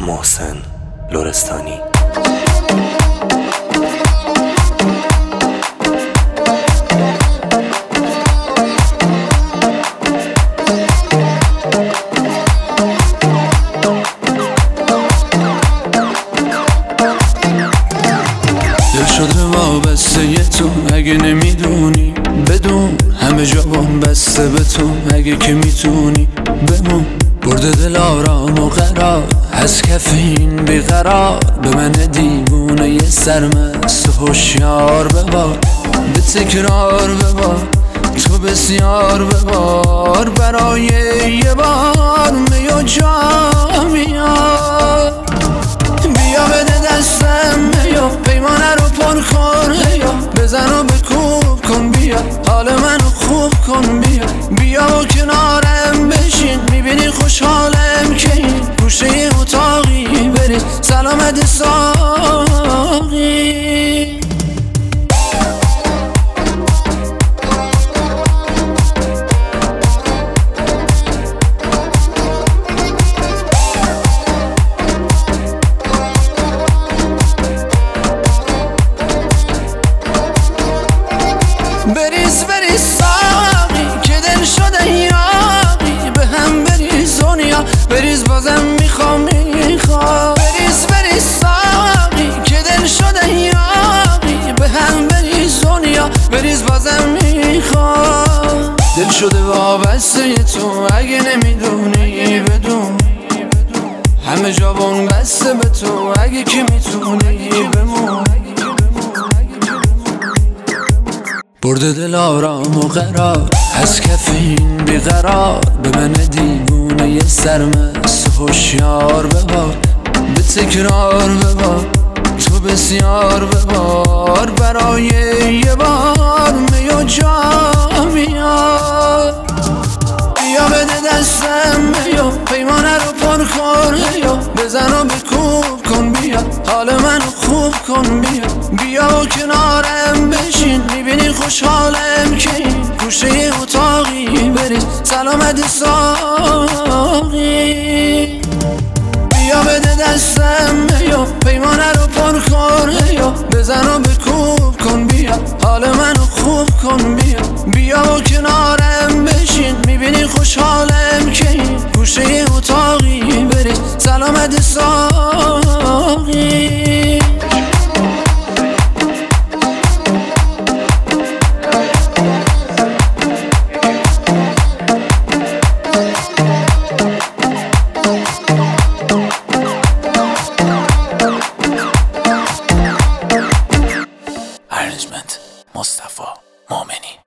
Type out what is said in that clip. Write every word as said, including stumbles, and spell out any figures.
محسن لرستانی. دل شده وابسته ی تو، اگه نمیدونی بدون همه جا بام بسته به تو. اگه که میتونی بمون، برده دل آرام و قرار از کف این بیقرار. به من دیوونه یه سرمست و هوشیار ببار، به تکرار ببار تو بسیار ببار. برای یه بار می و جا میار، بیا بده دستم بیا پیمانه رو پر کن، بیا بزن و بکوب کن، بیا حال منو خوب کن، بیا بیا و کنارم بشین. میبینی خوشحالم که این گوشه اتاقی بری سلامت ساقی. بریز بریز ساقی که دل شده یاقی، به هم بریز دنیا بریز بازم میخوام میخوام. بریز بریز ساقی که دل شده یاقی، به هم بریز دنیا بریز بازم میخوام. دل شده وابسته تو، اگه نمیدونی بدون همه جا بون بسته به تو. اگه که میتونی بمون، برده دل آرام و قرار از کف این بیقرار. به من دیوونه یه سرمست و هوشیار ببار، به تکرار ببار تو بسیار ببار. برای یه بار می و جا میار، بیا بده دستم بیا پیمانه رو پر کن، بیا بزن و بکوب کن، بیا حال منو خوب کن، بیا بیا و کنارم بشین. میبینی خوشحالم که این گوشه اتاقی بری سلامت ساقی. بیا بده دستم بیا پیمانه رو پر کن، بیا بزن و بکوب کن، بیا حال منو خوب کن، بیا بیا و کنارم بشین. میبینی خوشحالم که این گوشه اتاقی بری سلامت ساقی. ارنجمنت مصطفی مومنی.